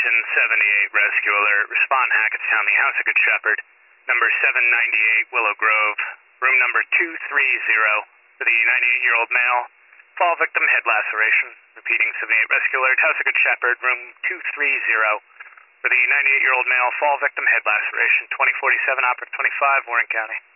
Attention 78 rescue alert. Respond Hackettstown, the House of Good Shepherd. Number 798 Willow Grove. Room number 230 for the 98-year-old male. Fall victim head laceration. Repeating 78 rescue alert. House of Good Shepherd. Room 230 for the 98-year-old male. Fall victim head laceration. 2047 Operator 25 Warren County.